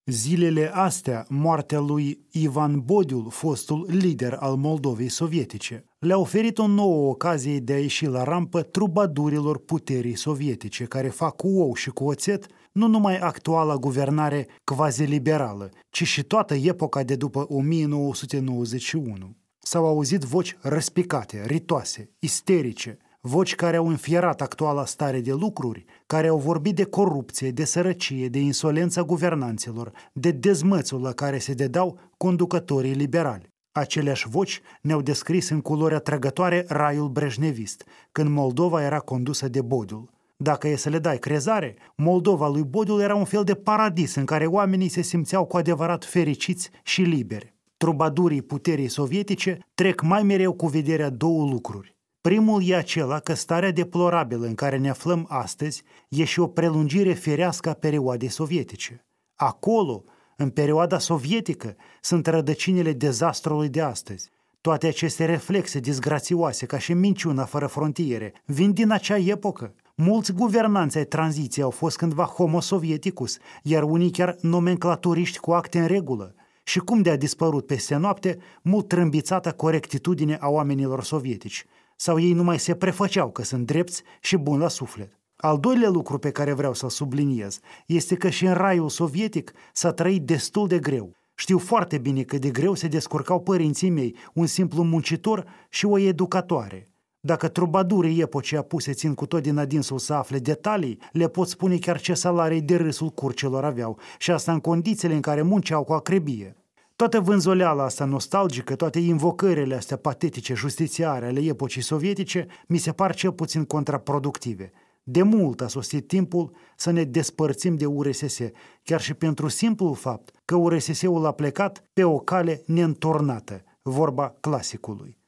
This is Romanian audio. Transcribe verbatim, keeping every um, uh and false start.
Zilele astea, moartea lui Ivan Bodiul, fostul lider al Moldovei sovietice, le-a oferit o nouă ocazie de a ieși la rampă trubadurilor puterii sovietice, care fac cu ou și cu oțet nu numai actuala guvernare quasi-liberală, ci și toată epoca de după o mie nouă sute nouăzeci și unu. S-au auzit voci răspicate, ritoase, isterice, voci care au înfierat actuala stare de lucruri, care au vorbit de corupție, de sărăcie, de insolența guvernanților, de dezmățul la care se dedau conducătorii liberali. Aceleași voci ne-au descris în culori atrăgătoare raiul brejnevist, când Moldova era condusă de Bodiul. Dacă e să le dai crezare, Moldova lui Bodiul era un fel de paradis în care oamenii se simțeau cu adevărat fericiți și liberi. Trubadurii puterii sovietice trec mai mereu cu vederea două lucruri. Primul e acela că starea deplorabilă în care ne aflăm astăzi e și o prelungire firească a perioadei sovietice. Acolo, în perioada sovietică, sunt rădăcinile dezastrului de astăzi. Toate aceste reflexe disgrațioase, ca și minciuna fără frontiere, vin din acea epocă. Mulți guvernanți ai tranziției au fost cândva homo sovieticus, iar unii chiar nomenclaturiști cu acte în regulă. Și cum de a dispărut peste noapte mult trâmbițată corectitudine a oamenilor sovietici. Sau ei numai se prefăceau că sunt drepți și buni la suflet. Al doilea lucru pe care vreau să-l subliniez este că și în raiul sovietic s-a trăit destul de greu. Știu foarte bine cât de greu se descurcau părinții mei, un simplu muncitor și o educatoare. Dacă trubadurii epocii apuse țin cu tot din adinsul să afle detalii, le pot spune chiar ce salarii de râsul curcelor aveau, și asta în condițiile în care munceau cu acrebie. Toată vânzoleala asta nostalgică, toate invocările astea patetice, justițiare ale epocii sovietice, mi se par cel puțin contraproductive. De mult a sosit timpul să ne despărțim de U R S S, chiar și pentru simplul fapt că U R S S-ul a plecat pe o cale neîntornată, vorba clasicului.